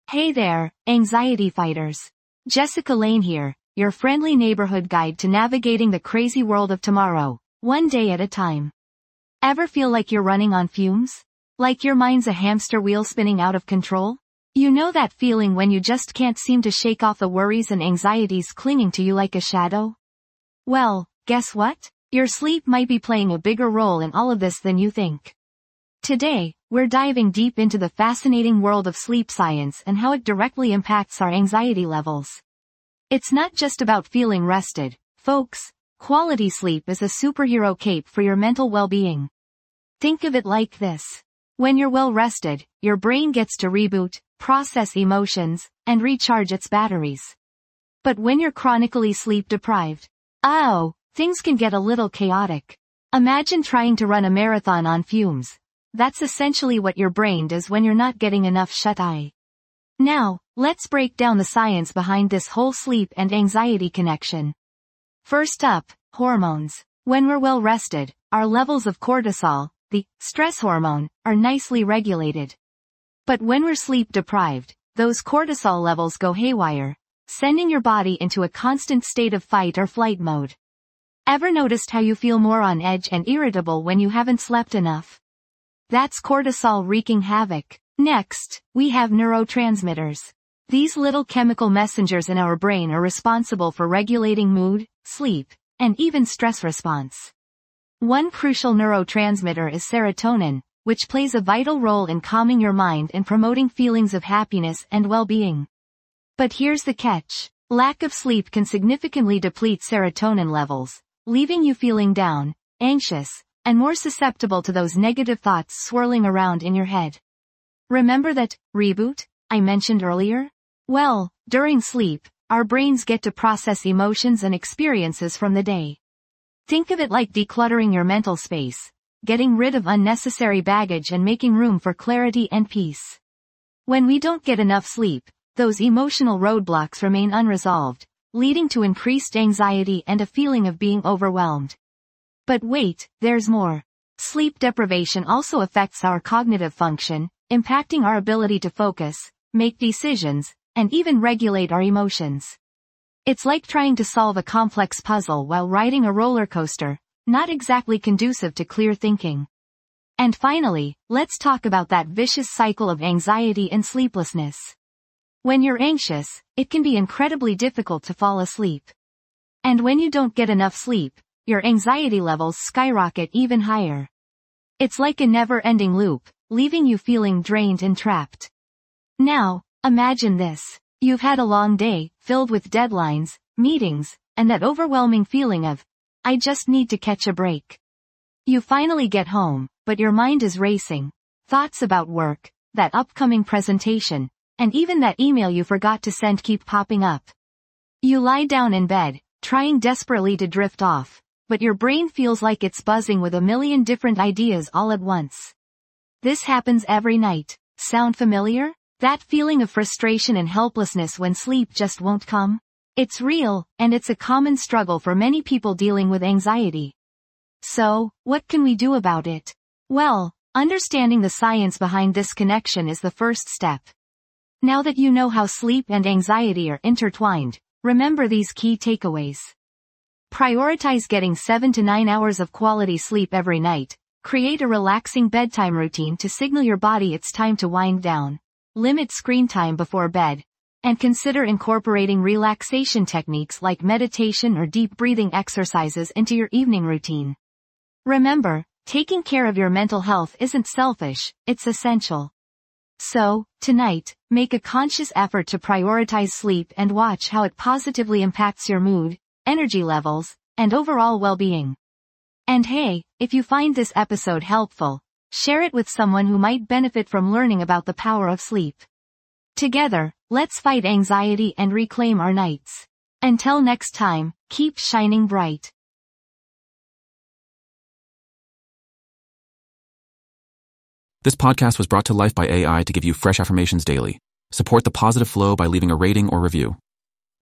Hey there, anxiety fighters. Jessica Lane here, your friendly neighborhood guide to navigating the crazy world of tomorrow, one day at a time. Ever feel like you're running on fumes? Like your mind's a hamster wheel spinning out of control? You know that feeling when you just can't seem to shake off the worries and anxieties clinging to you like a shadow? Well, guess what? Your sleep might be playing a bigger role in all of this than you think. Today, we're diving deep into the fascinating world of sleep science and how it directly impacts our anxiety levels. It's not just about feeling rested, folks. Quality sleep is a superhero cape for your mental well-being. Think of it like this. When you're well rested, your brain gets to reboot, process emotions, and recharge its batteries. But when you're chronically sleep deprived, things can get a little chaotic. Imagine trying to run a marathon on fumes. That's essentially what your brain does when you're not getting enough shut-eye. Now, let's break down the science behind this whole sleep and anxiety connection. First up, hormones. When we're well rested, our levels of cortisol, the stress hormone, are nicely regulated. But when we're sleep deprived, those cortisol levels go haywire, sending your body into a constant state of fight or flight mode. Ever noticed how you feel more on edge and irritable when you haven't slept enough? That's cortisol wreaking havoc. Next, we have neurotransmitters. These little chemical messengers in our brain are responsible for regulating mood, sleep, and even stress response. One crucial neurotransmitter is serotonin, which plays a vital role in calming your mind and promoting feelings of happiness and well-being. But here's the catch. Lack of sleep can significantly deplete serotonin levels, leaving you feeling down, anxious, and more susceptible to those negative thoughts swirling around in your head. Remember that reboot I mentioned earlier? Well, during sleep, our brains get to process emotions and experiences from the day. Think of it like decluttering your mental space, getting rid of unnecessary baggage and making room for clarity and peace. When we don't get enough sleep, those emotional roadblocks remain unresolved, leading to increased anxiety and a feeling of being overwhelmed. But wait, there's more. Sleep deprivation also affects our cognitive function, impacting our ability to focus, make decisions, and even regulate our emotions. It's like trying to solve a complex puzzle while riding a roller coaster, not exactly conducive to clear thinking. And finally, let's talk about that vicious cycle of anxiety and sleeplessness. When you're anxious, it can be incredibly difficult to fall asleep. And when you don't get enough sleep, your anxiety levels skyrocket even higher. It's like a never-ending loop, leaving you feeling drained and trapped. Now, imagine this. You've had a long day, filled with deadlines, meetings, and that overwhelming feeling of, I just need to catch a break. You finally get home, but your mind is racing. Thoughts about work, that upcoming presentation, and even that email you forgot to send keep popping up. You lie down in bed, trying desperately to drift off, but your brain feels like it's buzzing with a million different ideas all at once. This happens every night. Sound familiar? That feeling of frustration and helplessness when sleep just won't come? It's real, and it's a common struggle for many people dealing with anxiety. So, what can we do about it? Well, understanding the science behind this connection is the first step. Now that you know how sleep and anxiety are intertwined, remember these key takeaways. Prioritize getting 7 to 9 hours of quality sleep every night. Create a relaxing bedtime routine to signal your body it's time to wind down. Limit screen time before bed. And consider incorporating relaxation techniques like meditation or deep breathing exercises into your evening routine. Remember, taking care of your mental health isn't selfish, it's essential. So, tonight, make a conscious effort to prioritize sleep and watch how it positively impacts your mood, energy levels, and overall well-being. And hey, if you find this episode helpful, share it with someone who might benefit from learning about the power of sleep. Together, let's fight anxiety and reclaim our nights. Until next time, keep shining bright. This podcast was brought to life by AI to give you fresh affirmations daily. Support the positive flow by leaving a rating or review.